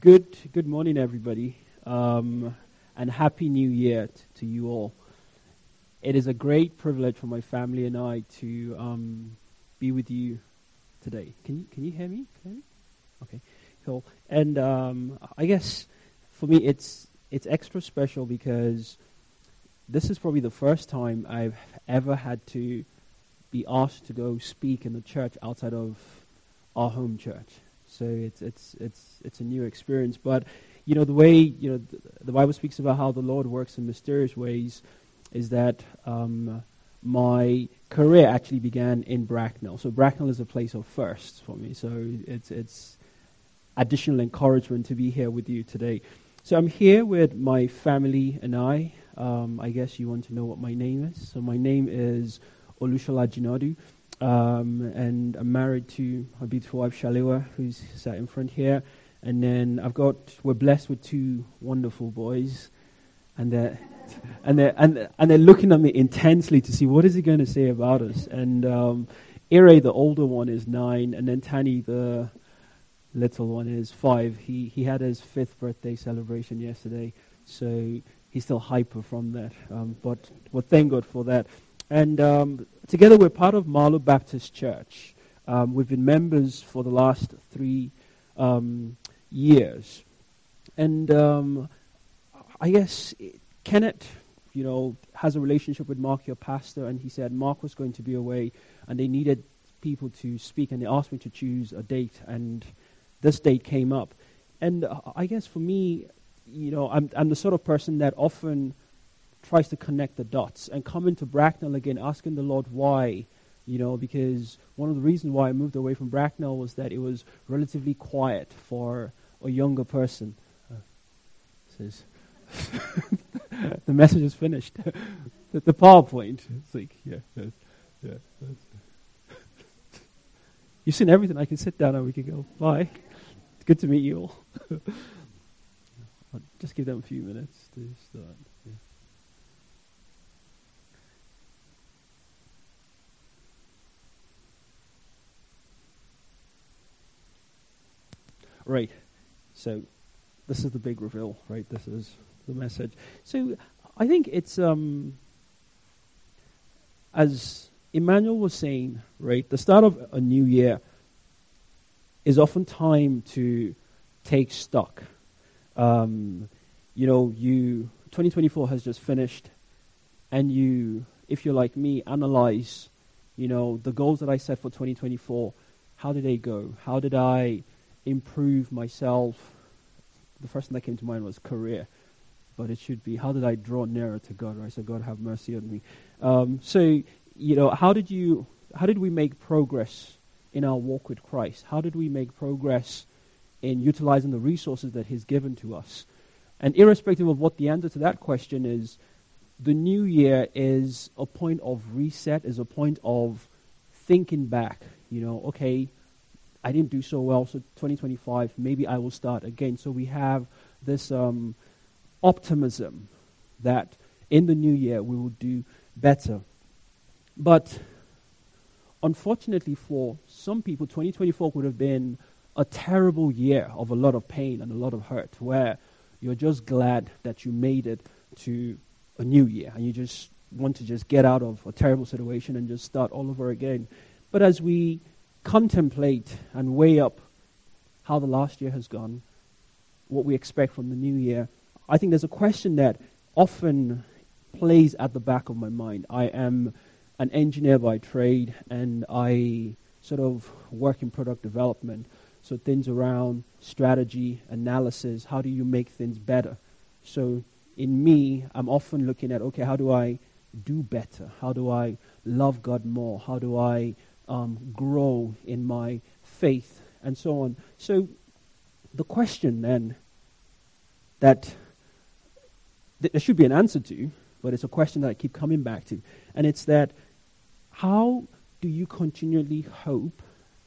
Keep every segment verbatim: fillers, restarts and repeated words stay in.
Good good morning, everybody, um, and Happy New Year t- to you all. It is a great privilege for my family and I to um, be with you today. Can you can you hear me? Can you hear me? Okay, cool. And um, I guess for me, it's it's extra special because this is probably the first time I've ever had to be asked to go speak in the church outside of our home church. So it's it's it's it's a new experience, but you know the way you know th- the Bible speaks about how the Lord works in mysterious ways, is that um, my career actually began in Bracknell. So Bracknell is a place of firsts for me. So it's it's additional encouragement to be here with you today. So I'm here with my family and I. Um, I guess you want to know what my name is. So my name is Olushola Jinadu. Um, and I'm married to my beautiful wife, Shalewa, who's sat in front here. And then I've got, we're blessed with two wonderful boys. And they're, and they're, and, and they're looking at me intensely to see what is he going to say about us. And um, Ire, the older one, is nine. And then Tani, the little one, is five. He, he had his fifth birthday celebration yesterday. So he's still hyper from that. Um, but well, thank God for that. And um, together we're part of Marlow Baptist Church. Um, we've been members for the last three um, years. And um, I guess Kenneth, you know, has a relationship with Mark, your pastor, and he said Mark was going to be away and they needed people to speak, and they asked me to choose a date, and this date came up. And uh, I guess for me, you know, I'm, I'm the sort of person that often tries to connect the dots, and coming to Bracknell again, asking the Lord why, you know, because one of the reasons why I moved away from Bracknell was that it was relatively quiet for a younger person. Uh, says the message is finished. the, the PowerPoint. It's like, yeah, yes, yeah. That's You've seen everything. I can sit down and we can go. Bye. It's good to meet you all. I'll just give them a few minutes to start. Yeah. Right, so this is the big reveal, right? This is the message. So I think it's, um, as Emmanuel was saying, right, the start of a new year is often time to take stock. Um, you know, you twenty twenty-four has just finished, and you, if you're like me, analyze, you know, the goals that I set for twenty twenty-four. How did they go? How did I improve myself? The first thing that came to mind was career, but it should be, how did I draw nearer to God, right? So God have mercy on me. Um, so, you know, how did you, how did we make progress in our walk with Christ? How did we make progress in utilizing the resources that He's given to us? And irrespective of what the answer to that question is, the new year is a point of reset, is a point of thinking back, you know, okay, I didn't do so well, so twenty twenty-five, maybe I will start again. So we have this um, optimism that in the new year we will do better. But unfortunately for some people, twenty twenty-four would have been a terrible year of a lot of pain and a lot of hurt, where you're just glad that you made it to a new year and you just want to just get out of a terrible situation and just start all over again. But as we contemplate and weigh up how the last year has gone, what we expect from the new year, I think there's a question that often plays at the back of my mind. I am an engineer by trade, and I sort of work in product development. So things around strategy, analysis, how do you make things better? So in me, I'm often looking at, okay, how do I do better? How do I love God more? How do I Um, grow in my faith, and so on. So the question then that th- there should be an answer to, but it's a question that I keep coming back to, and it's that, how do you continually hope,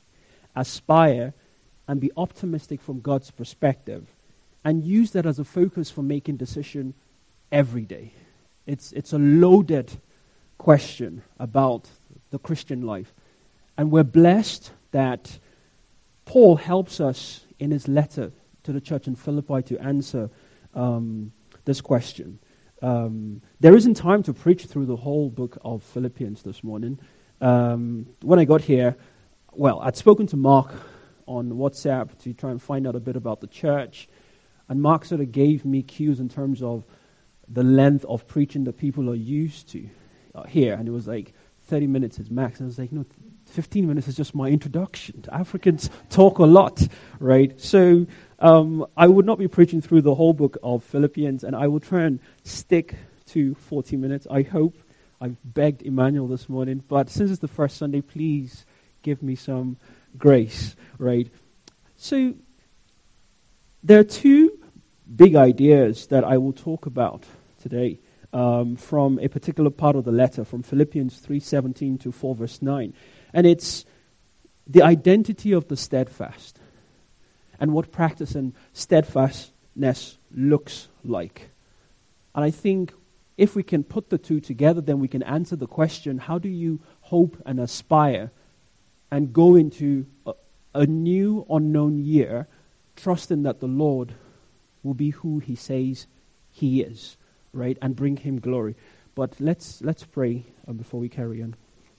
aspire, and be optimistic from God's perspective, and use that as a focus for making decision every day? It's it's a loaded question about the Christian life. And we're blessed that Paul helps us in his letter to the church in Philippi to answer um, this question. Um, there isn't time to preach through the whole book of Philippians this morning. Um, when I got here, well, I'd spoken to Mark on WhatsApp to try and find out a bit about the church, and Mark sort of gave me cues in terms of the length of preaching that people are used to uh, here, and it was like thirty minutes is max. And I was like, no, fifteen minutes is just my introduction. Africans talk a lot, right? So um, I would not be preaching through the whole book of Philippians, and I will try and stick to forty minutes, I hope. I've begged Emmanuel this morning, but since it's the first Sunday, please give me some grace, right? So there are two big ideas that I will talk about today um, from a particular part of the letter, from Philippians three seventeen to four verse nine. And it's the identity of the steadfast and what practice and steadfastness looks like. And I think if we can put the two together, then we can answer the question, how do you hope and aspire and go into a, a new unknown year trusting that the Lord will be who he says he is, right, and bring him glory. But let's let's pray uh, before we carry on.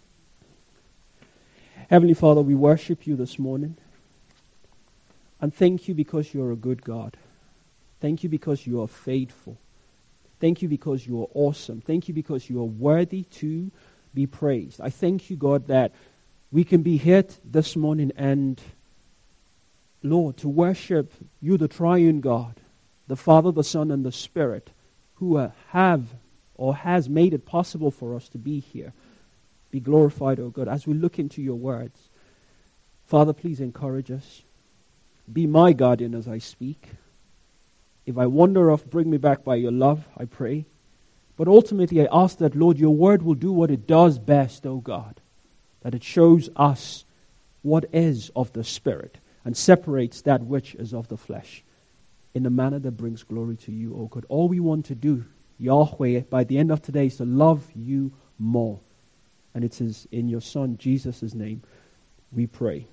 Heavenly Father, we worship you this morning. And thank you because you're a good God. Thank you because you are faithful. Thank you because you are awesome. Thank you because you are worthy to be praised. I thank you, God, that we can be here t- this morning and, Lord, to worship you, the triune God, the Father, the Son, and the Spirit, who uh, have or has made it possible for us to be here. Be glorified, O God, as we look into your words. Father, please encourage us. Be my guardian as I speak. If I wander off, bring me back by your love, I pray. But ultimately, I ask that, Lord, your word will do what it does best, O God, that it shows us what is of the Spirit and separates that which is of the flesh in a manner that brings glory to you, O God. All we want to do, Yahweh, by the end of today is to love you more. And it is in your Son, Jesus' name, we pray.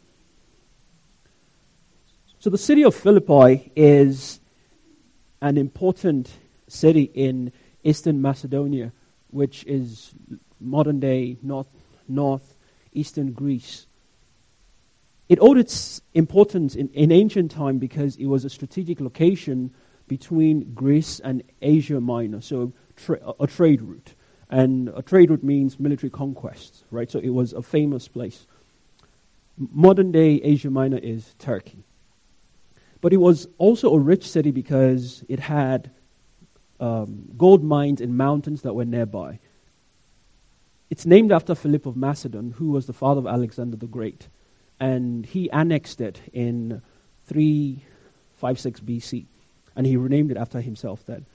So the city of Philippi is an important city in Eastern Macedonia, which is modern-day north, north-eastern Greece. It owed its importance in, in ancient time because it was a strategic location between Greece and Asia Minor, so tra- a trade route. And a trade route means military conquest, right? So it was a famous place. Modern-day Asia Minor is Turkey. But it was also a rich city because it had um, gold mines in mountains that were nearby. It's named after Philip of Macedon, who was the father of Alexander the Great. And he annexed it in three fifty-six B C. And he renamed it after himself then.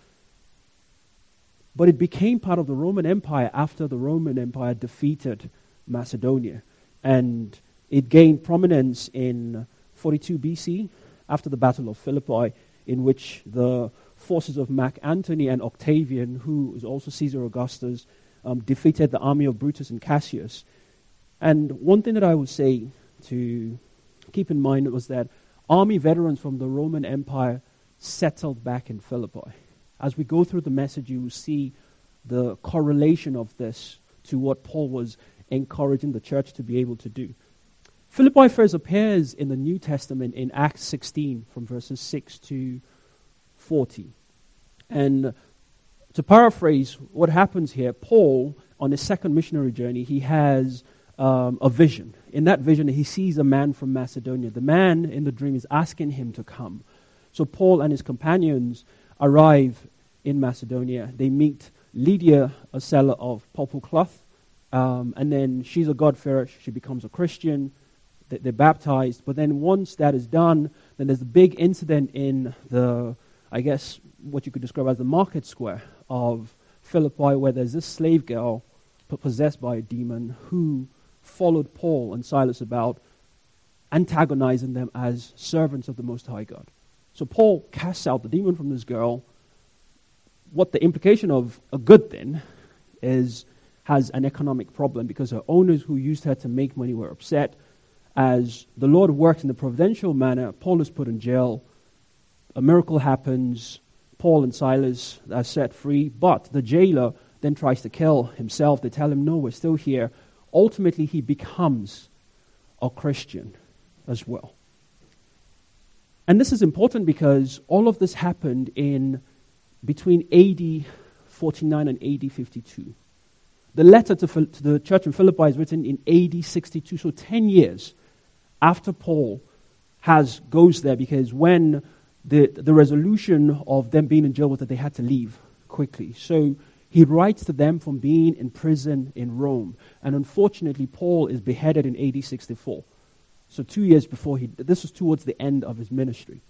But it became part of the Roman Empire after the Roman Empire defeated Macedonia. And it gained prominence in forty-two B C, after the Battle of Philippi, in which the forces of Mark Antony and Octavian, who was also Caesar Augustus, um, defeated the army of Brutus and Cassius. And one thing that I would say to keep in mind was that army veterans from the Roman Empire settled back in Philippi. As we go through the message, you will see the correlation of this to what Paul was encouraging the church to be able to do. Philippi first appears in the New Testament in Acts sixteen from verses six to forty. And to paraphrase what happens here, Paul, on his second missionary journey, he has um, a vision. In that vision, he sees a man from Macedonia. The man in the dream is asking him to come. So Paul and his companions arrive in Macedonia. They meet Lydia, a seller of purple cloth, um, and then she's a God-fearer. She becomes a Christian. They're baptized, but then once that is done, then there's a big incident in the, I guess, what you could describe as the market square of Philippi, where there's this slave girl possessed by a demon who followed Paul and Silas about, antagonizing them as servants of the Most High God. So Paul casts out the demon from this girl. What the implication of a good thing is, has an economic problem because her owners who used her to make money were upset. As the Lord works in the providential manner, Paul is put in jail. a miracle happens. Paul and Silas are set free, but the jailer then tries to kill himself. They tell him, no, we're still here. Ultimately, he becomes a Christian as well. And this is important because all of this happened in between A D forty-nine and A D fifty-two. The letter to, Phil- to the church in Philippi is written in A D sixty-two, so ten years after Paul has goes there, because when the, the resolution of them being in jail was that they had to leave quickly. So he writes to them from being in prison in Rome. And unfortunately, Paul is beheaded in A D sixty-four. So two years before he, this was towards the end of his ministry.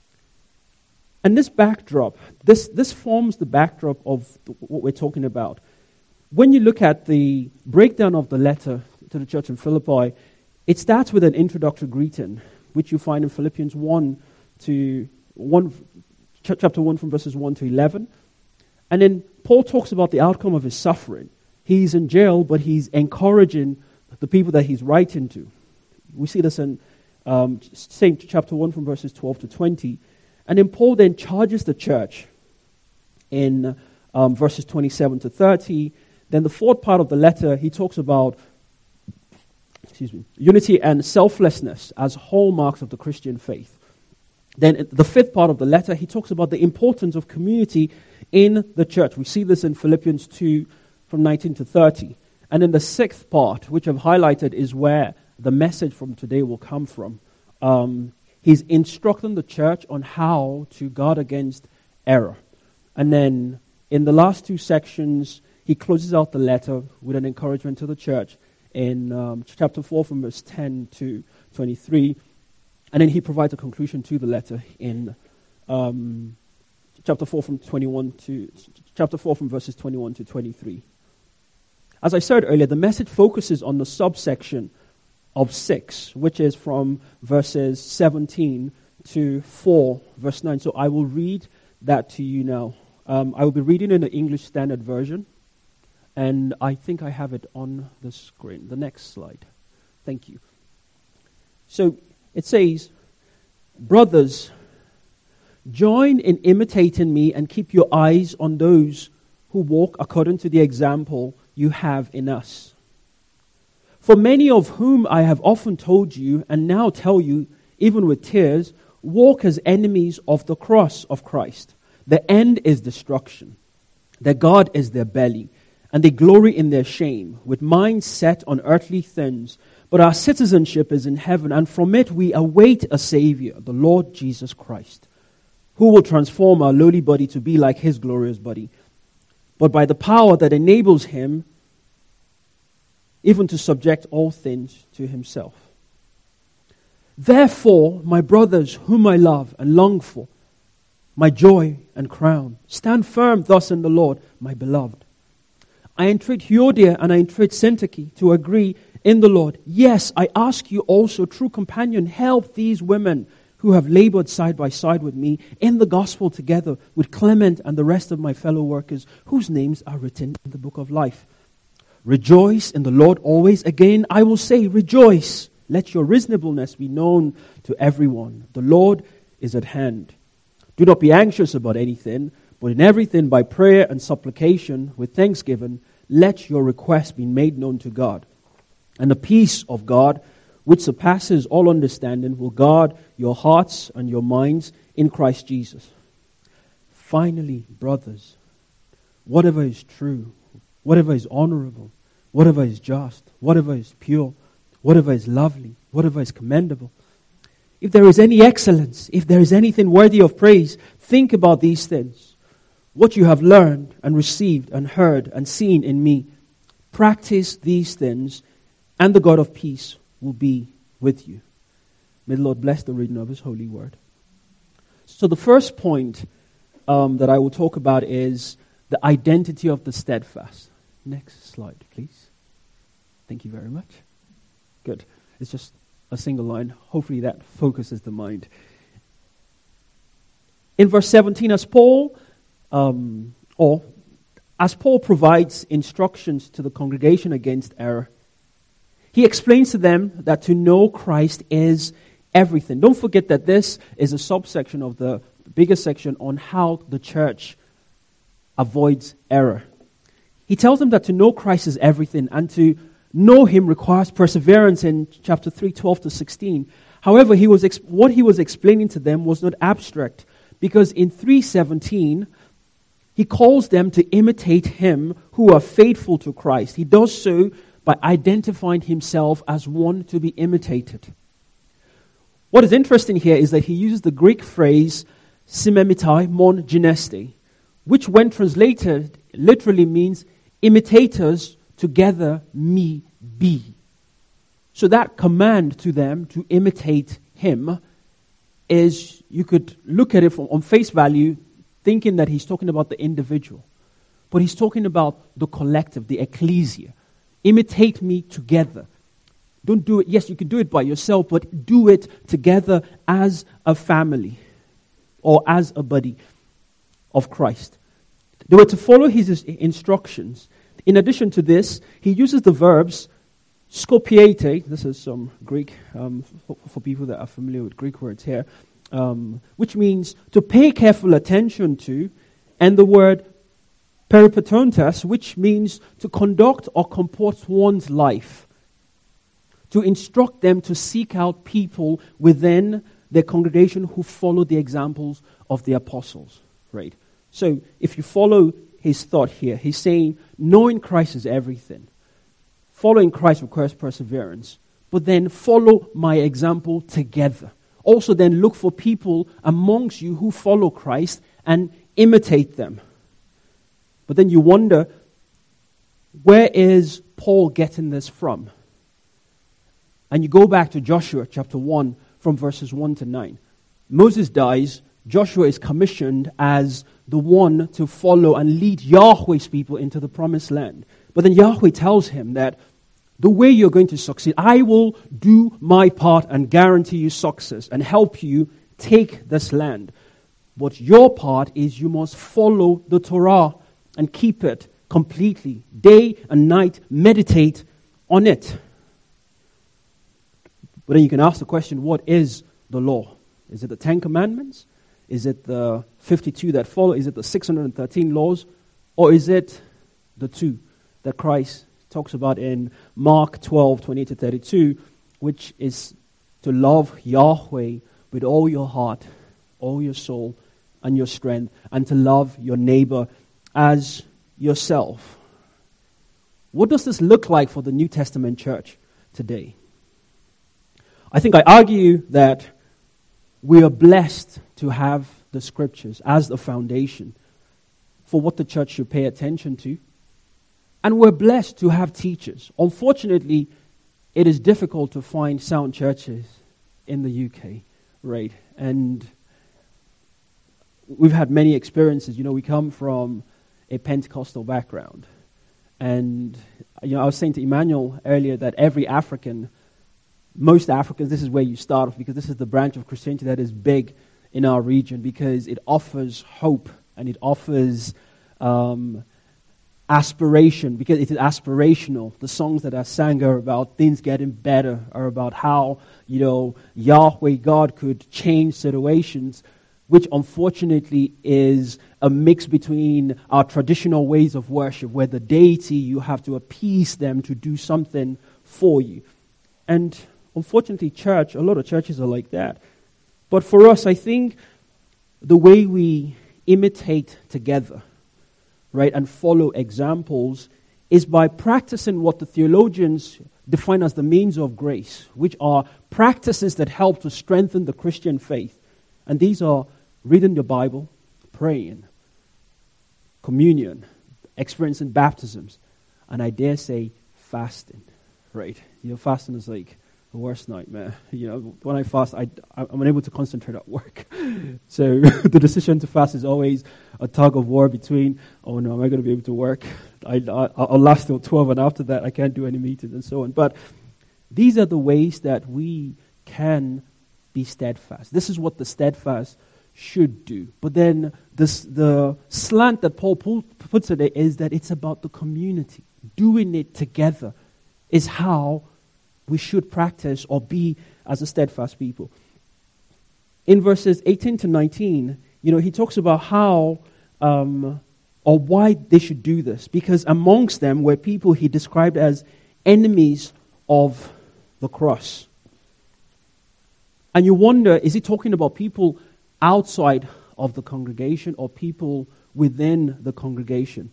And this backdrop, this, this forms the backdrop of the, what we're talking about. When you look at the breakdown of the letter to the church in Philippi, it starts with an introductory greeting, which you find in Philippians one to one, chapter one from verses one to eleven. And then Paul talks about the outcome of his suffering. He's in jail, but he's encouraging the people that he's writing to. We see this in um, same chapter one from verses twelve to twenty. And then Paul then charges the church in um, verses twenty-seven to thirty. Then the fourth part of the letter, he talks about excuse me, unity and selflessness as hallmarks of the Christian faith. Then the fifth part of the letter, he talks about the importance of community in the church. We see this in Philippians two from nineteen to thirty. And then the sixth part, which I've highlighted, is where the message from today will come from. Um, he's instructing the church on how to guard against error. And then in the last two sections, he closes out the letter with an encouragement to the church in um, chapter four from verse ten to twenty-three. And then he provides a conclusion to the letter in um, chapter four from twenty-one to chapter four from verses twenty-one to twenty-three. As I said earlier, the message focuses on the subsection of six, which is from verses seventeen to four, verse nine. So I will read that to you now. Um, I will be reading in the English Standard Version, and I think I have it on the screen. The next slide. Thank you. So it says, brothers, join in imitating me and keep your eyes on those who walk according to the example you have in us. For many of whom I have often told you, and now tell you, even with tears, walk as enemies of the cross of Christ. The end is destruction. Their God is their belly, and they glory in their shame, with minds set on earthly things. But our citizenship is in heaven, and from it we await a Savior, the Lord Jesus Christ, who will transform our lowly body to be like His glorious body, but by the power that enables Him even to subject all things to Himself. Therefore, my brothers, whom I love and long for, my joy and crown, stand firm thus in the Lord, my beloved. I entreat Euodia and I entreat Syntyche to agree in the Lord. Yes, I ask you also, true companion, help these women who have labored side by side with me in the gospel together with Clement and the rest of my fellow workers, whose names are written in the book of life. Rejoice in the Lord always. Again, I will say, rejoice. Let your reasonableness be known to everyone. The Lord is at hand. Do not be anxious about anything, but in everything by prayer and supplication with thanksgiving, let your requests be made known to God. And the peace of God, which surpasses all understanding, will guard your hearts and your minds in Christ Jesus. Finally, brothers, whatever is true, whatever is honorable, whatever is just, whatever is pure, whatever is lovely, whatever is commendable, if there is any excellence, if there is anything worthy of praise, think about these things. What you have learned and received and heard and seen in me, practice these things, and the God of peace will be with you. May the Lord bless the reading of His holy word. So the first point um, that I will talk about is the identity of the steadfast. Next slide, please. Thank you very much. Good. It's just a single line. Hopefully that focuses the mind. In verse seventeen, as Paul, um, or as Paul provides instructions to the congregation against error, he explains to them that to know Christ is everything. Don't forget that this is a subsection of the bigger section on how the church avoids error. He tells them that to know Christ is everything, and to know him requires perseverance in chapter three, twelve to sixteen. However, he was ex- what he was explaining to them was not abstract, because in three seventeen, he calls them to imitate him who are faithful to Christ. He does so by identifying himself as one to be imitated. What is interesting here is that he uses the Greek phrase simemitai mon geneste, which when translated literally means imitators together me be. So that command to them to imitate him is, you could look at it from, on face value, thinking that he's talking about the individual. But he's talking about the collective, the ecclesia. Imitate me together. Don't do it, yes, you can do it by yourself, but do it together as a family or as a body of Christ. They were to follow his instructions. In addition to this, he uses the verbs scopiete, this is some Greek, um, for, for people that are familiar with Greek words here, um, which means to pay careful attention to, and the word peripatontas, which means to conduct or comport one's life, to instruct them to seek out people within their congregation who follow the examples of the apostles, right? So if you follow his thought here, he's saying knowing Christ is everything. Following Christ requires perseverance, but then follow my example together. Also then look for people amongst you who follow Christ and imitate them. But then you wonder, where is Paul getting this from? And you go back to Joshua chapter one from verses one to nine. Moses dies. Joshua is commissioned as the one to follow and lead Yahweh's people into the promised land. But then Yahweh tells him that the way you're going to succeed, I will do my part and guarantee you success and help you take this land. But your part is you must follow the Torah and keep it completely. Day and night, meditate on it. But then you can ask the question, what is the law? Is it the Ten Commandments? Is it the fifty-two that follow? Is it the six hundred thirteen laws? Or is it the two that Christ talks about in Mark twelve, twenty-eight to thirty-two, which is to love Yahweh with all your heart, all your soul, and your strength, and to love your neighbor as yourself. What does this look like for the New Testament church today? I think I argue that we are blessed to have the scriptures as the foundation for what the church should pay attention to. And we're blessed to have teachers. Unfortunately, it is difficult to find sound churches in the U K, right? And we've had many experiences. You know, we come from a Pentecostal background. And, you know, I was saying to Emmanuel earlier that every African, most Africans, this is where you start off, because this is the branch of Christianity that is big in our region, because it offers hope and it offers um, aspiration, because it is aspirational. The songs that are sang are about things getting better, are about how, you know, Yahweh, God, could change situations, which unfortunately is a mix between our traditional ways of worship, where the deity, you have to appease them to do something for you. And unfortunately, church, a lot of churches are like that. But for us, I think the way we imitate together, right, and follow examples is by practicing what the theologians define as the means of grace, which are practices that help to strengthen the Christian faith. And these are reading the Bible, praying, communion, experiencing baptisms, and I dare say fasting, right? You know, fasting is like the worst nightmare. You know, when I fast, I, I'm unable to concentrate at work. So the decision to fast is always a tug of war between, oh no, am I going to be able to work? I, I, I'll last till twelve, and after that I can't do any meetings and so on. But these are the ways that we can be steadfast. This is what the steadfast should do. But then this, the slant that Paul puts it is that it's about the community. Doing it together is how we should practice or be as a steadfast people. In verses eighteen to nineteen, you know, he talks about how um, or why they should do this. Because amongst them were people he described as enemies of the cross. And you wonder, is he talking about people outside of the congregation or people within the congregation?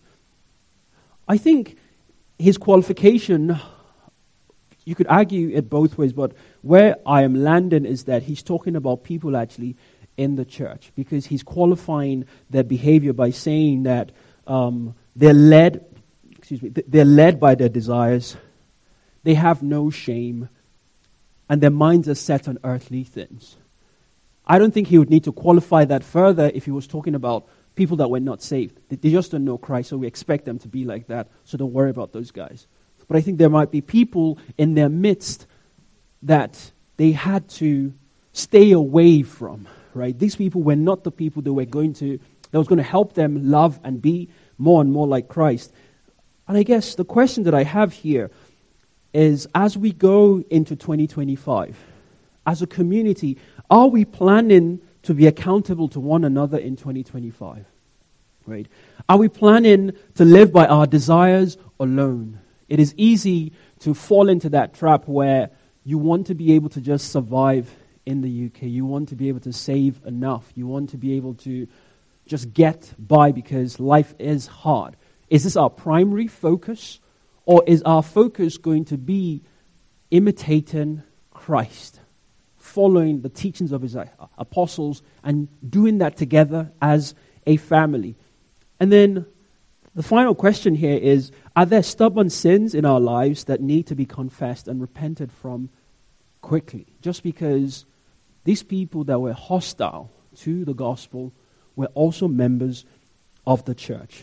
I think his qualification, you could argue it both ways, but where I am landing is that he's talking about people actually in the church, because he's qualifying their behavior by saying that um, they're led, excuse me, they're led by their desires, they have no shame, and their minds are set on earthly things. I don't think he would need to qualify that further if he was talking about people that were not saved. They just don't know Christ, so we expect them to be like that, so don't worry about those guys. But I think there might be people in their midst that they had to stay away from, right? These people were not the people that were going to, that was going to help them love and be more and more like Christ. And I guess the question that I have here is, as we go into twenty twenty-five, as a community, are we planning to be accountable to one another in twenty twenty-five? Right? Are we planning to live by our desires alone? It is easy to fall into that trap where you want to be able to just survive in the U K. You want to be able to save enough. You want to be able to just get by because life is hard. Is this our primary focus? Or is our focus going to be imitating Christ, following the teachings of his apostles, and doing that together as a family? And then the final question here is, are there stubborn sins in our lives that need to be confessed and repented from quickly? Just because these people that were hostile to the gospel were also members of the church.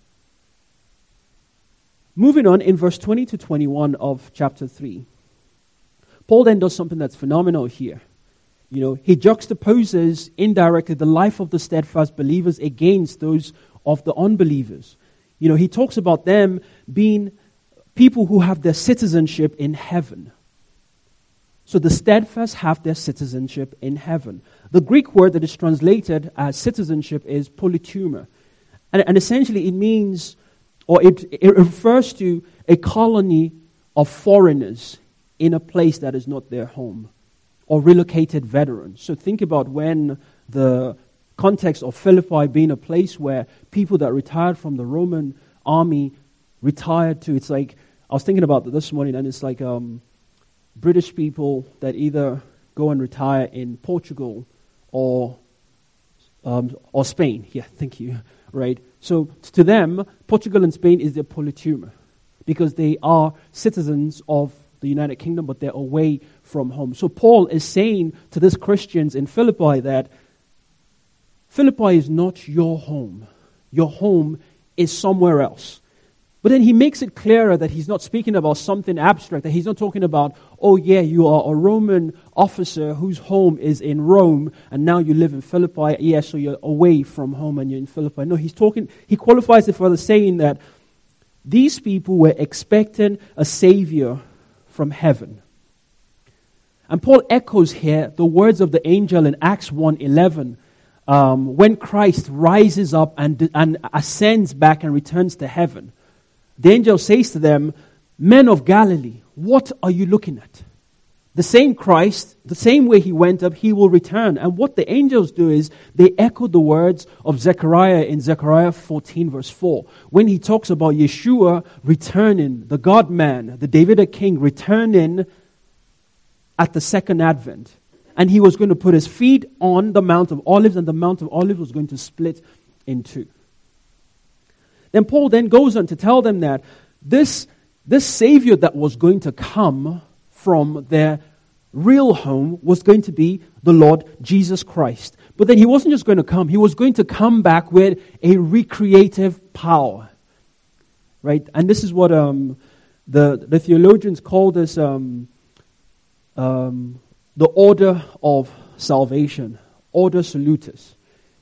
Moving on, in verse twenty to twenty-one of chapter three, Paul then does something that's phenomenal here. You know, he juxtaposes indirectly the life of the steadfast believers against those of the unbelievers. You know, he talks about them being people who have their citizenship in heaven. So the steadfast have their citizenship in heaven. The Greek word that is translated as citizenship is politeuma. And, and essentially it means, or it, it refers to a colony of foreigners in a place that is not their home, or relocated veterans. So think about when the context of Philippi being a place where people that retired from the Roman army retired to, it's like, I was thinking about this morning, and it's like um, British people that either go and retire in Portugal or um, or Spain. Yeah, thank you. Right? So to them, Portugal and Spain is their politeuma, because they are citizens of the United Kingdom, but they're away from home. So Paul is saying to these Christians in Philippi that Philippi is not your home. Your home is somewhere else. But then he makes it clearer that he's not speaking about something abstract, that he's not talking about, oh yeah, you are a Roman officer whose home is in Rome, and now you live in Philippi. Yeah, so you're away from home and you're in Philippi. No, he's talking, he qualifies it further, saying that these people were expecting a savior from heaven. And Paul echoes here the words of the angel in Acts one eleven, um, when Christ rises up and, and ascends back and returns to heaven. The angel says to them, men of Galilee, what are you looking at? The same Christ, the same way he went up, he will return. And what the angels do is they echo the words of Zechariah in Zechariah fourteen verse four. When he talks about Yeshua returning, the God-man, the Davidic king returning at the second advent. And he was going to put his feet on the Mount of Olives, and the Mount of Olives was going to split in two. Then Paul then goes on to tell them that this, this Savior that was going to come from their real home was going to be the Lord Jesus Christ. But then he wasn't just going to come. He was going to come back with a recreative power. Right? And this is what um, the, the theologians call this um, um, the order of salvation, order salutis.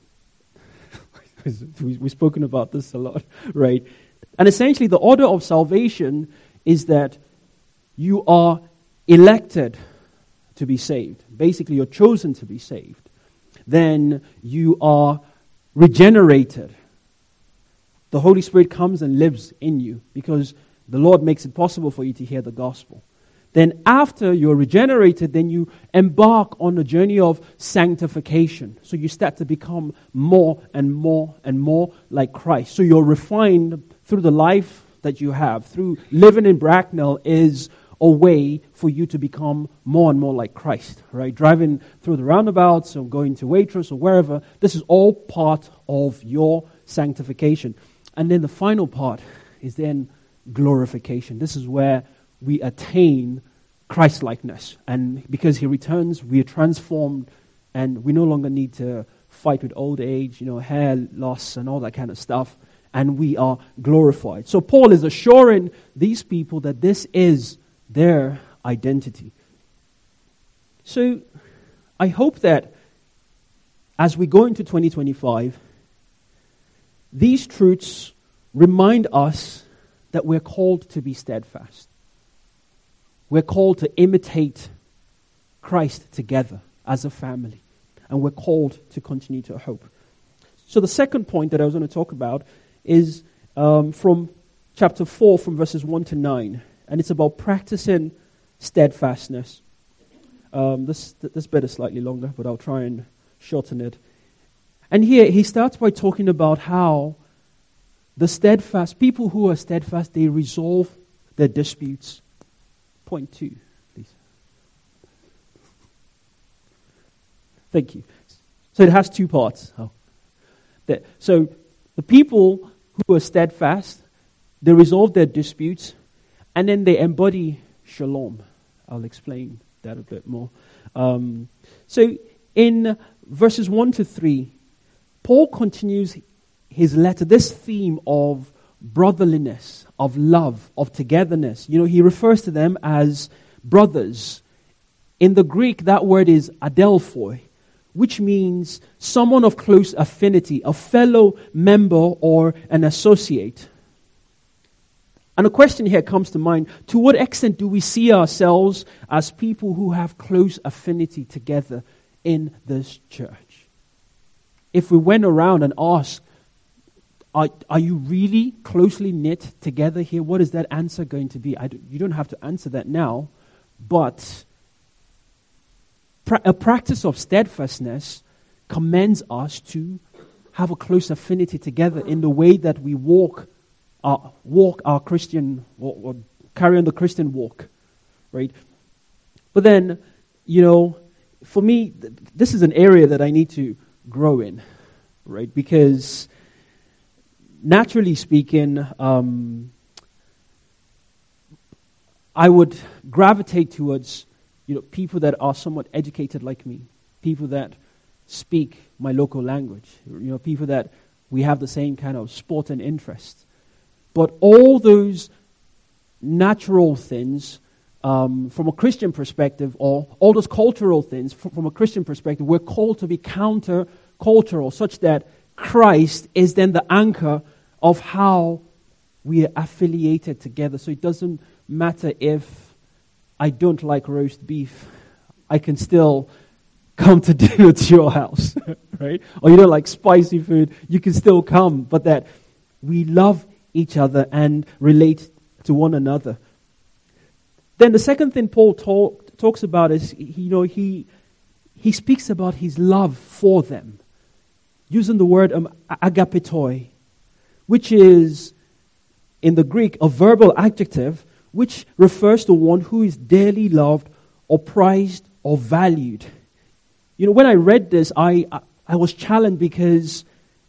We've spoken about this a lot, right? And essentially the order of salvation is that you are elected to be saved. Basically, you're chosen to be saved. Then you are regenerated, the Holy Spirit comes and lives in you because the Lord makes it possible for you to hear the gospel. Then after you're regenerated, then you embark on a journey of sanctification. So you start to become more and more and more like Christ. So you're refined through the life that you have. Through living in Bracknell is a way for you to become more and more like Christ, right? Driving through the roundabouts or going to Waitrose or wherever, this is all part of your sanctification. And then the final part is then glorification. This is where we attain Christ-likeness. And because he returns, we are transformed, and we no longer need to fight with old age, you know, hair loss and all that kind of stuff, and we are glorified. So Paul is assuring these people that this is their identity. So I hope that as we go into twenty twenty-five, these truths remind us that we're called to be steadfast. We're called to imitate Christ together as a family. And we're called to continue to hope. So the second point that I was going to talk about is um, from chapter four, from verses one to nine. And it's about practicing steadfastness. Um, this, this bit is slightly longer, but I'll try and shorten it. And here he starts by talking about how the steadfast, people who are steadfast, they resolve their disputes. Point two, please. Thank you. So it has two parts. Oh. The, so the people who are steadfast, they resolve their disputes, and then they embody shalom. I'll explain that a bit more. Um, so in verses one to three, Paul continues his letter, this theme of brotherliness, of love, of togetherness. You know, he refers to them as brothers. In the Greek, that word is adelphoi, which means someone of close affinity, a fellow member or an associate. And a question here comes to mind: to what extent do we see ourselves as people who have close affinity together in this church? If we went around and asked, Are, are you really closely knit together here? What is that answer going to be? I don't, you don't have to answer that now, but pra- a practice of steadfastness commends us to have a close affinity together in the way that we walk our, walk our Christian, or, or carry on the Christian walk, right? But then, you know, for me, th- this is an area that I need to grow in, right? Because naturally speaking, um, I would gravitate towards, you know, people that are somewhat educated like me, people that speak my local language, you know, people that we have the same kind of sport and interest. But all those natural things, um, from a Christian perspective, or all those cultural things, from, from a Christian perspective, we're called to be counter-cultural, such that Christ is then the anchor of how we are affiliated together. So it doesn't matter if I don't like roast beef, I can still come to dinner to your house, right? Or you don't like spicy food, you can still come, but that we love each other and relate to one another. Then the second thing Paul talk, talks about is, you know, he he speaks about his love for them, using the word um, agapetoi, which is, in the Greek, a verbal adjective which refers to one who is dearly loved or prized or valued. You know, when I read this, I, I, I was challenged because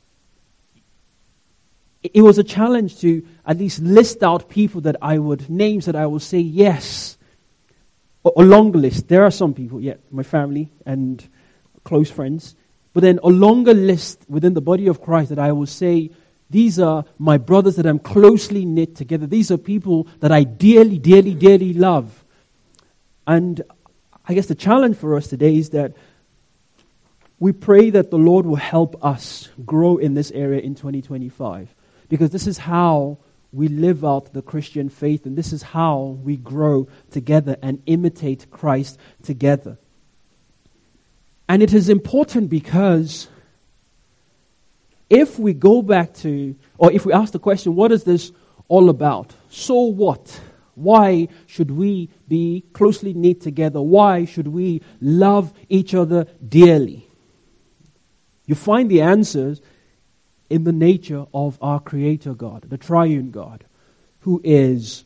it was a challenge to at least list out people that I would, names that I would say yes. A longer list. There are some people, yeah, my family and close friends. But then a longer list within the body of Christ that I will say, these are my brothers that I'm closely knit together. These are people that I dearly, dearly, dearly love. And I guess the challenge for us today is that we pray that the Lord will help us grow in this area in twenty twenty-five. Because this is how we live out the Christian faith, and this is how we grow together and imitate Christ together. And it is important because if we go back to, or if we ask the question, what is this all about? So what? Why should we be closely knit together? Why should we love each other dearly? You find the answers in the nature of our Creator God, the Triune God, who is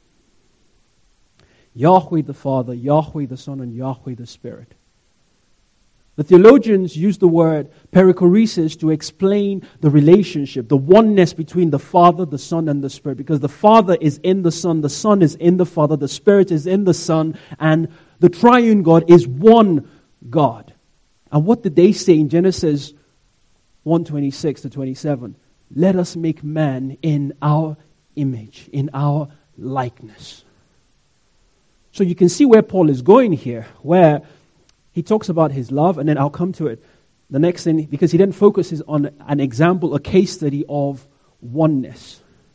Yahweh the Father, Yahweh the Son, and Yahweh the Spirit. The theologians use the word perichoresis to explain the relationship, the oneness between the Father, the Son, and the Spirit. Because the Father is in the Son, the Son is in the Father, the Spirit is in the Son, and the Triune God is one God. And what did they say in Genesis one twenty-six to twenty-seven? Let us make man in our image, in our likeness. So you can see where Paul is going here, where he talks about his love, and then I'll come to it. The next thing, because he then focuses on an example, a case study of oneness.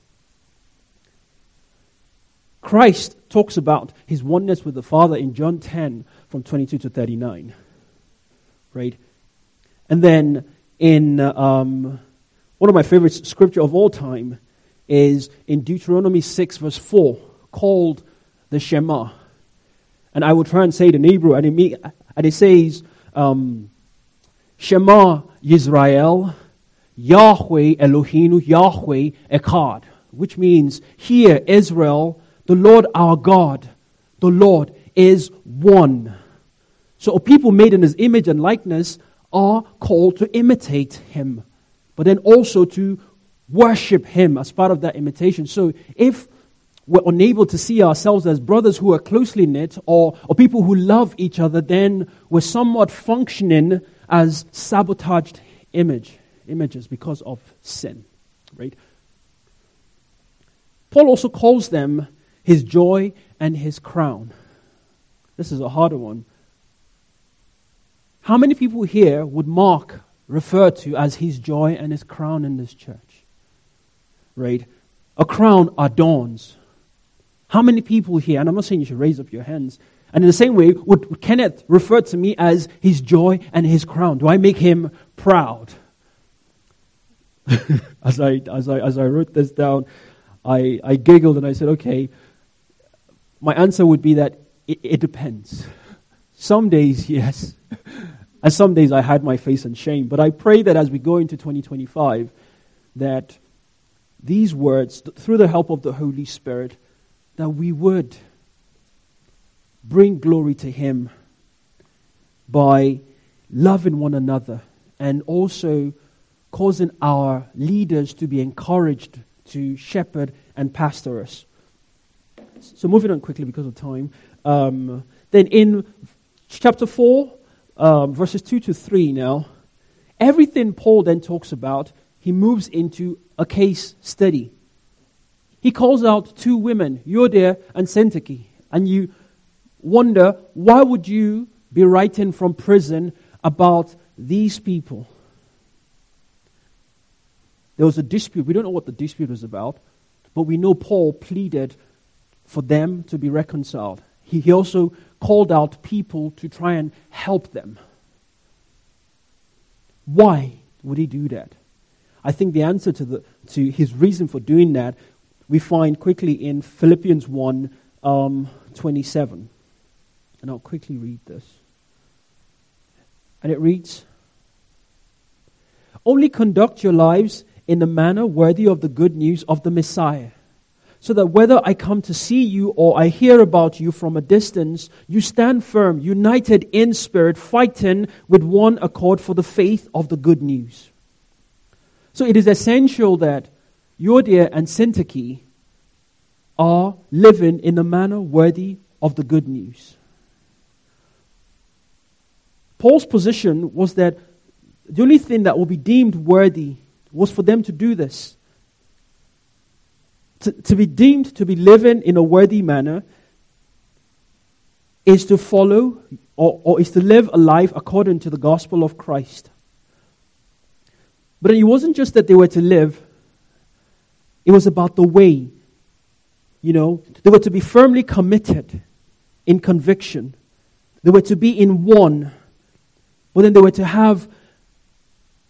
Christ talks about his oneness with the Father in John ten, from twenty-two to thirty-nine. Right? And then in um, one of my favorite scripture of all time is in Deuteronomy six, verse four, called the Shema. And I will try and say it in Hebrew, and it, mean, and it says, um, Shema Yisrael, Yahweh Eloheinu, Yahweh Echad, which means, hear Israel, the Lord our God, the Lord is one. So people made in his image and likeness are called to imitate him, but then also to worship him as part of that imitation. So if we're unable to see ourselves as brothers who are closely knit, or, or people who love each other, then we're somewhat functioning as sabotaged image images because of sin, right? Paul also calls them his joy and his crown. This is a harder one. How many people here would Mark refer to as his joy and his crown in this church? Right? A crown adorns. How many people here, and I'm not saying you should raise up your hands, and in the same way, would Kenneth refer to me as his joy and his crown? Do I make him proud? as I as I as I wrote this down, I, I giggled and I said, okay, my answer would be that it, it depends. Some days, yes. And some days I hide my face in shame. But I pray that as we go into twenty twenty-five, that these words, through the help of the Holy Spirit, that we would bring glory to him by loving one another and also causing our leaders to be encouraged to shepherd and pastor us. So moving on quickly because of time. Um, then in chapter four, um, verses two to three now, everything Paul then talks about, he moves into a case study. He calls out two women, Euodia and Syntyche, and you wonder, why would you be writing from prison about these people? There was a dispute. We don't know what the dispute was about, but we know Paul pleaded for them to be reconciled. He, he also called out people to try and help them. Why would he do that? I think the answer to the to his reason for doing that we find quickly in Philippians one, um, twenty-seven. And I'll quickly read this. And it reads, only conduct your lives in a manner worthy of the good news of the Messiah, so that whether I come to see you or I hear about you from a distance, you stand firm, united in spirit, fighting with one accord for the faith of the good news. So it is essential that Euodia and Syntyche are living in a manner worthy of the good news. Paul's position was that the only thing that will be deemed worthy was for them to do this. To, to be deemed to be living in a worthy manner is to follow or, or is to live a life according to the gospel of Christ. But it wasn't just that they were to live. It was about the way. You know, they were to be firmly committed in conviction. They were to be in one. But then they were to have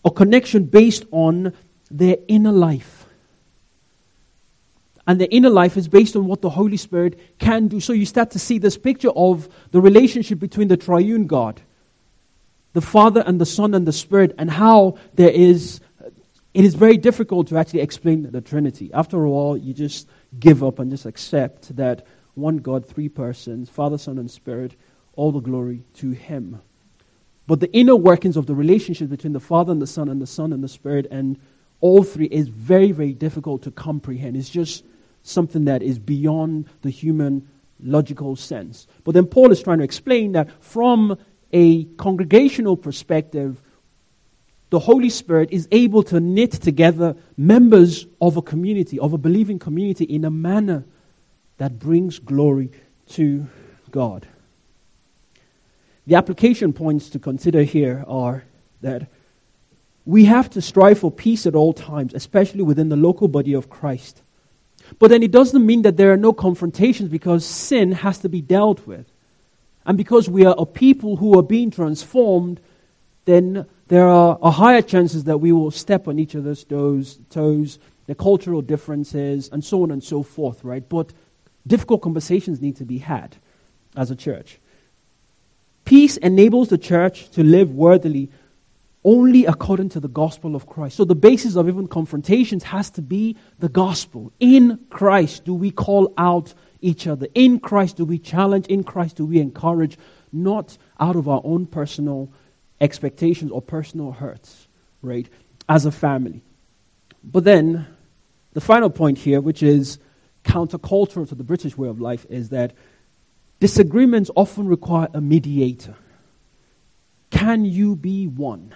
or connection based on their inner life. And the inner life is based on what the Holy Spirit can do. So you start to see this picture of the relationship between the triune God, the Father and the Son and the Spirit, and how there is, it is very difficult to actually explain the Trinity. After all, you just give up and just accept that one God, three persons, Father, Son, and Spirit, all the glory to Him. But the inner workings of the relationship between the Father and the Son and the Son and the Spirit and all three is very, very difficult to comprehend. It's just something that is beyond the human logical sense. But then Paul is trying to explain that from a congregational perspective, the Holy Spirit is able to knit together members of a community, of a believing community, in a manner that brings glory to God. The application points to consider here are that we have to strive for peace at all times, especially within the local body of Christ. But then it doesn't mean that there are no confrontations, because sin has to be dealt with. And because we are a people who are being transformed, then there are a higher chances that we will step on each other's toes, toes, the cultural differences, and so on and so forth, right? But difficult conversations need to be had as a church. Peace enables the church to live worthily only according to the gospel of Christ. So the basis of even confrontations has to be the gospel. In Christ do we call out each other. In Christ do we challenge. In Christ do we encourage, not out of our own personal expectations or personal hurts, right, as a family. But then the final point here, which is countercultural to the British way of life, is that disagreements often require a mediator. Can you be one?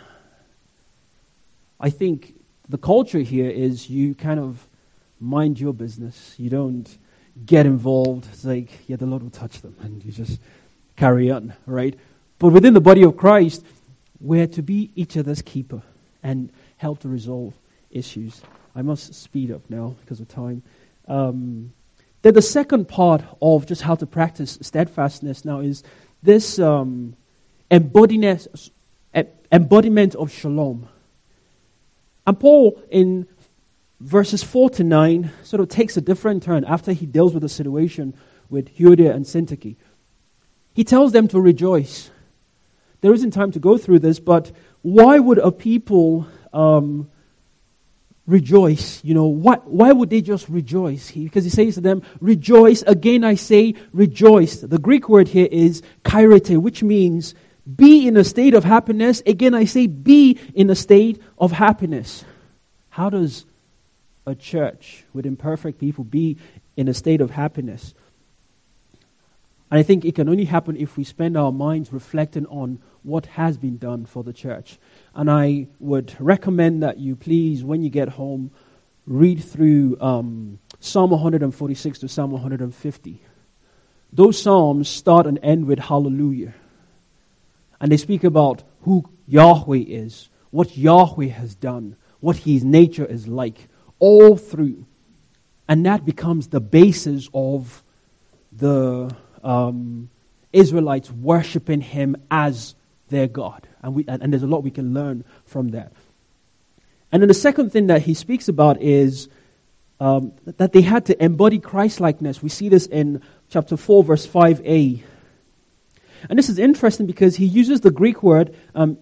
I think the culture here is you kind of mind your business. You don't get involved. It's like, yeah, the Lord will touch them, and you just carry on, right? But within the body of Christ, we're to be each other's keeper and help to resolve issues. I must speed up now because of time. Um, then the second part of just how to practice steadfastness now is this um, embodiment, embodiment of shalom. And Paul, in verses four to nine, sort of takes a different turn after he deals with the situation with Euodia and Syntyche. He tells them to rejoice. There isn't time to go through this, but why would a people um, rejoice? You know, why, why would they just rejoice? He, because he says to them, rejoice. Again, I say rejoice. The Greek word here is kairete, which means be in a state of happiness. Again, I say be in a state of happiness. How does a church with imperfect people be in a state of happiness? And I think it can only happen if we spend our minds reflecting on what has been done for the church. And I would recommend that you please, when you get home, read through um, Psalm one forty-six to Psalm one fifty. Those psalms start and end with hallelujah. And they speak about who Yahweh is, what Yahweh has done, what His nature is like, all through. And that becomes the basis of the um, Israelites worshiping Him as their God. And, we, and, and there's a lot we can learn from that. And then the second thing that he speaks about is um, that they had to embody Christ-likeness. We see this in chapter four, verse five a. And this is interesting because he uses the Greek word um,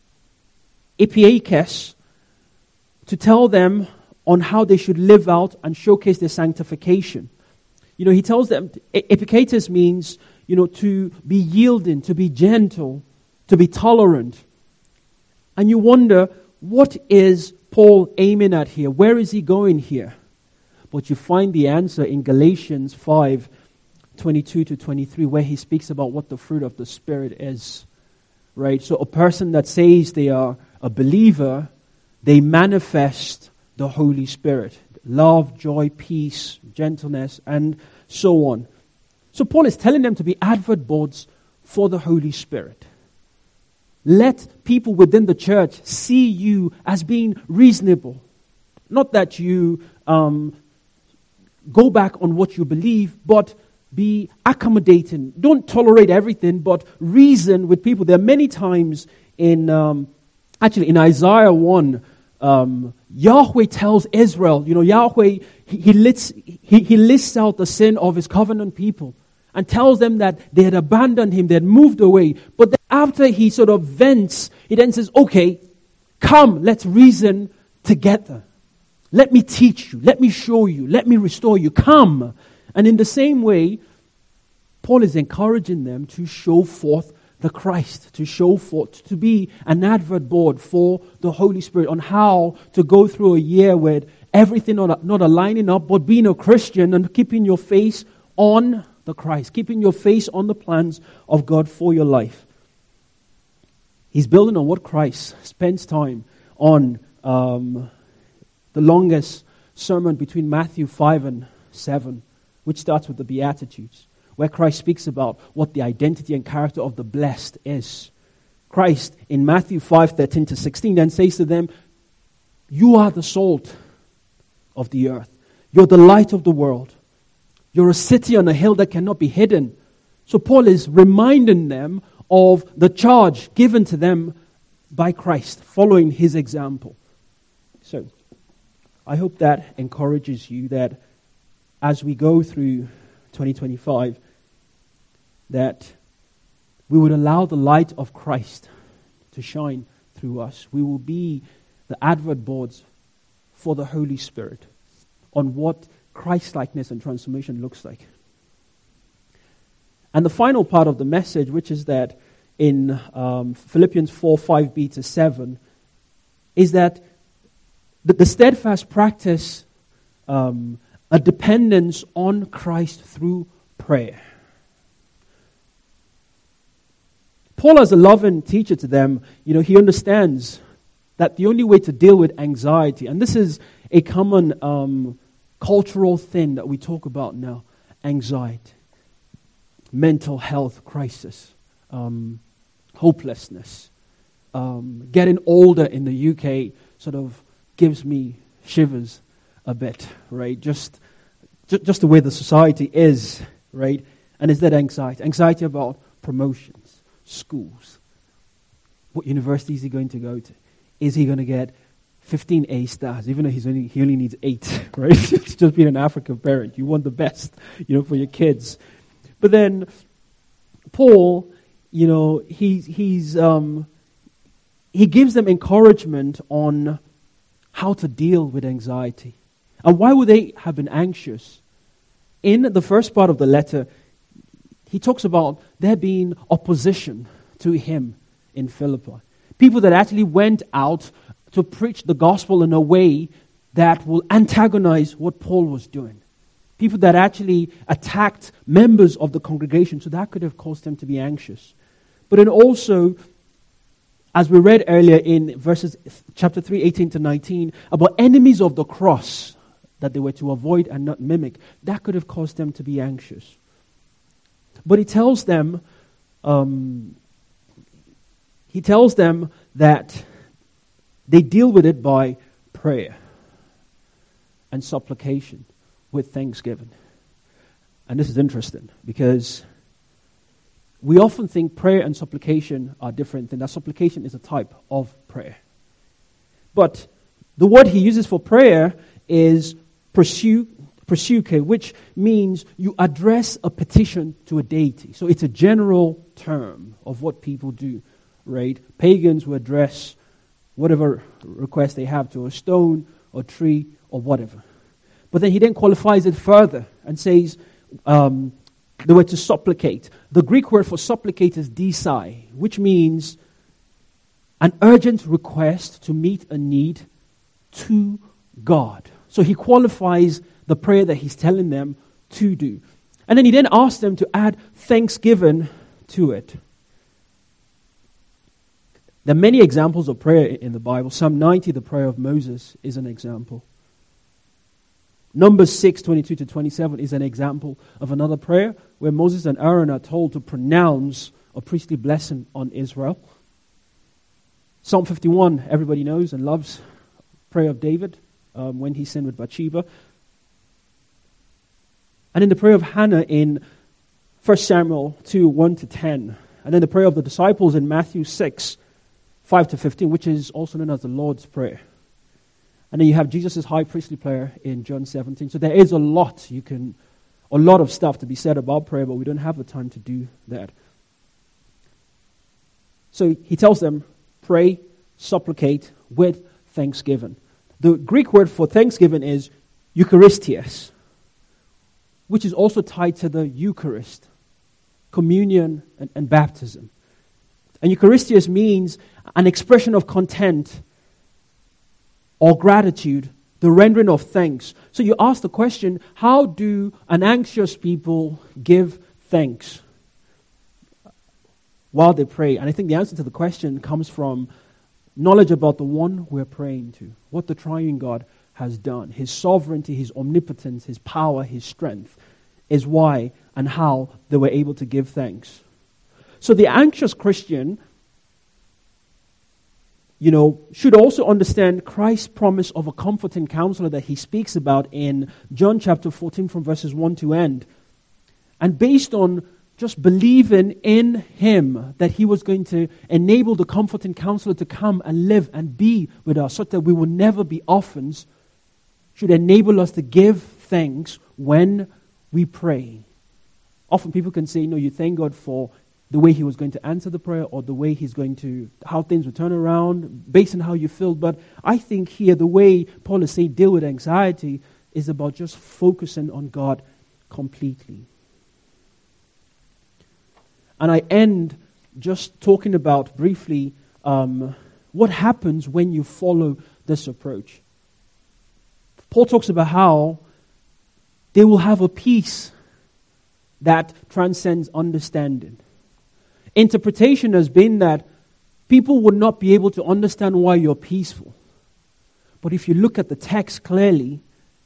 epiekes to tell them on how they should live out and showcase their sanctification. You know, he tells them, epiketes means, you know, to be yielding, to be gentle, to be tolerant. And you wonder, what is Paul aiming at here? Where is he going here? But you find the answer in Galatians five, twenty-two to twenty-three, where he speaks about what the fruit of the Spirit is. Right? So a person that says they are a believer, they manifest the Holy Spirit. Love, joy, peace, gentleness, and so on. So Paul is telling them to be advert boards for the Holy Spirit. Let people within the church see you as being reasonable. Not that you um, go back on what you believe, but be accommodating. Don't tolerate everything, but reason with people. There are many times in um, Actually, in Isaiah one, um, Yahweh tells Israel, you know, Yahweh, he, he, lists, he, he lists out the sin of his covenant people and tells them that they had abandoned him, they had moved away. But then after he sort of vents, he then says, okay, come, let's reason together. Let me teach you, let me show you, let me restore you, come. And in the same way, Paul is encouraging them to show forth the Christ, to show forth, to be an advert board for the Holy Spirit on how to go through a year with everything not, not aligning up, but being a Christian and keeping your face on the Christ, keeping your face on the plans of God for your life. He's building on what Christ spends time on, um, the longest sermon between Matthew five and seven, which starts with the Beatitudes, where Christ speaks about what the identity and character of the blessed is. Christ, in Matthew five, thirteen to sixteen, then says to them, you are the salt of the earth. You're the light of the world. You're a city on a hill that cannot be hidden. So Paul is reminding them of the charge given to them by Christ, following his example. So, I hope that encourages you that as we go through twenty twenty-five, that we would allow the light of Christ to shine through us. We will be the advert boards for the Holy Spirit on what Christ-likeness and transformation looks like. And the final part of the message, which is that in um, Philippians four, five b to seven, is that the, the steadfast practice um, a dependence on Christ through prayer. Paul, as a loving teacher to them, you know, he understands that the only way to deal with anxiety, and this is a common um, cultural thing that we talk about now, anxiety, mental health crisis, um, hopelessness, um, getting older in the U K sort of gives me shivers a bit, right? Just, just, just the way the society is, right? And is that anxiety? Anxiety about promotions, schools. What university is he going to go to? Is he going to get fifteen A stars, even though he's only, he only needs eight, right? It's just being an African parent. You want the best, you know, for your kids. But then Paul, you know, he, he's um, he gives them encouragement on how to deal with anxiety. And why would they have been anxious? In the first part of the letter, he talks about there being opposition to him in Philippi. People that actually went out to preach the gospel in a way that will antagonize what Paul was doing. People that actually attacked members of the congregation, so that could have caused them to be anxious. But then also, as we read earlier in verses chapter three, eighteen to nineteen, about enemies of the cross that they were to avoid and not mimic, that could have caused them to be anxious. But he tells them, um, he tells them that they deal with it by prayer and supplication with thanksgiving. And this is interesting because we often think prayer and supplication are different, and that supplication is a type of prayer. But the word he uses for prayer is pursue, pursuke, which means you address a petition to a deity. So it's a general term of what people do, right? Pagans will address whatever request they have to a stone or tree or whatever. But then he then qualifies it further and says um, they were to supplicate. The Greek word for supplicate is disai, which means an urgent request to meet a need to God. So he qualifies the prayer that he's telling them to do. And then he then asks them to add thanksgiving to it. There are many examples of prayer in the Bible. Psalm ninety, the prayer of Moses, is an example. Numbers six, twenty-two to twenty-seven is an example of another prayer where Moses and Aaron are told to pronounce a priestly blessing on Israel. Psalm fifty-one, everybody knows and loves, prayer of David um, when he sinned with Bathsheba. And then the prayer of Hannah in First Samuel two, one to ten. And then the prayer of the disciples in Matthew six, five to fifteen, which is also known as the Lord's Prayer. And then you have Jesus' high priestly prayer in John seventeen. So there is a lot you can, a lot of stuff to be said about prayer, but we don't have the time to do that. So he tells them, pray, supplicate with thanksgiving. The Greek word for thanksgiving is Eucharistias, which is also tied to the Eucharist, communion and, and baptism. And Eucharistias means an expression of content or gratitude, the rendering of thanks. So you ask the question, how do an anxious people give thanks while they pray? And I think the answer to the question comes from knowledge about the one we're praying to, what the triune God has done, his sovereignty, his omnipotence, his power, his strength, is why and how they were able to give thanks. So the anxious Christian, you know, should also understand Christ's promise of a comforting counselor that he speaks about in John chapter fourteen from verses one to end. And based on just believing in him, that he was going to enable the comforting counselor to come and live and be with us, so that we will never be orphans, should enable us to give thanks when we pray. Often people can say, no, you thank God for the way he was going to answer the prayer, or the way he's going to, how things will turn around based on how you feel. But I think here the way Paul is saying deal with anxiety is about just focusing on God completely. And I end just talking about briefly um, what happens when you follow this approach. Paul talks about how they will have a peace that transcends understanding. Interpretation has been that people would not be able to understand why you're peaceful. But if you look at the text clearly,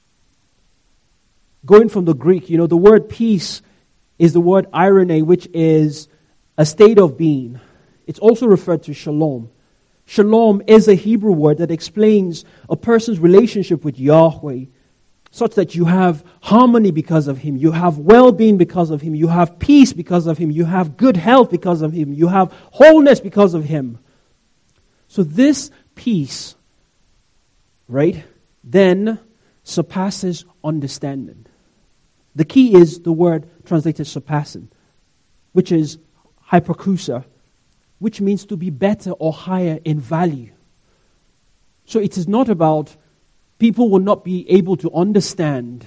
going from the Greek, you know, the word peace is the word irene, which is a state of being. It's also referred to shalom. Shalom is a Hebrew word that explains a person's relationship with Yahweh, such that you have harmony because of him, you have well-being because of him, you have peace because of him, you have good health because of him, you have wholeness because of him. So this peace, right, then surpasses understanding. The key is the word translated surpassing, which is hyperkousa, which means to be better or higher in value. So it is not about people will not be able to understand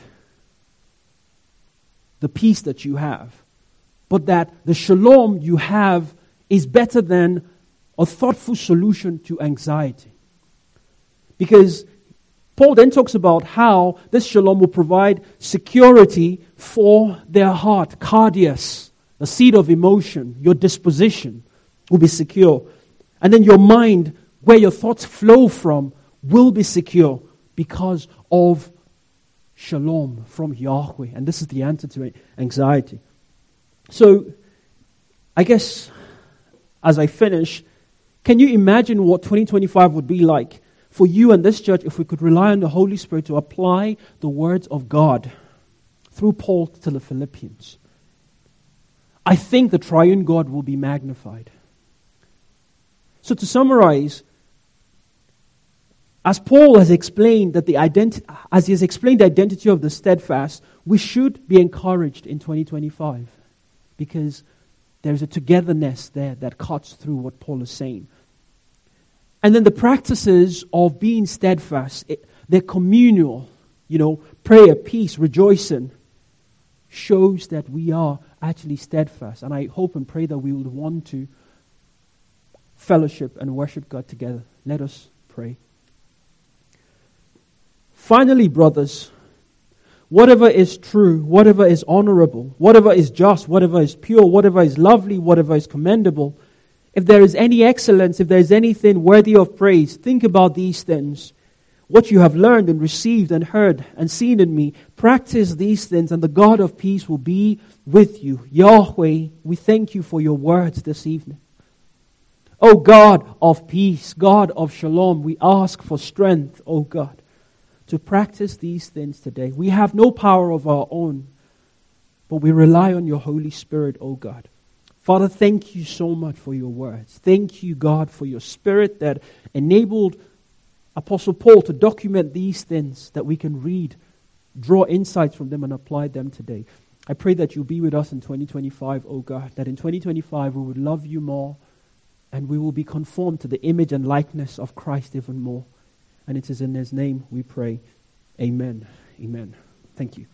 the peace that you have, but that the shalom you have is better than a thoughtful solution to anxiety. Because Paul then talks about how this shalom will provide security for their heart, cardias, the seat of emotion, your disposition will be secure. And then your mind, where your thoughts flow from, will be secure because of shalom from Yahweh. And this is the answer to anxiety. So, I guess, as I finish, can you imagine what twenty twenty-five would be like for you and this church if we could rely on the Holy Spirit to apply the words of God through Paul to the Philippians? I think the triune God will be magnified. So to summarize, as Paul has explained that the identi- as he has explained the identity of the steadfast, we should be encouraged in twenty twenty-five because there's a togetherness there that cuts through what Paul is saying. And then the practices of being steadfast, it, they're communal, you know, prayer, peace, rejoicing, shows that we are actually steadfast. And I hope and pray that we will want to fellowship and worship God together. Let us pray. Finally, brothers, whatever is true, whatever is honorable, whatever is just, whatever is pure, whatever is lovely, whatever is commendable, if there is any excellence, if there is anything worthy of praise, think about these things. What you have learned and received and heard and seen in me, practice these things, and the God of peace will be with you. Yahweh, we thank you for your words this evening. O God of peace, God of shalom, we ask for strength, O God, to practice these things today. We have no power of our own, but we rely on your Holy Spirit, O God. Father, thank you so much for your words. Thank you, God, for your Spirit that enabled Apostle Paul to document these things that we can read, draw insights from them and apply them today. I pray that you'll be with us in twenty twenty-five, oh God, that in twenty twenty-five we would love you more and we will be conformed to the image and likeness of Christ even more. And it is in his name we pray. Amen. Amen. Thank you.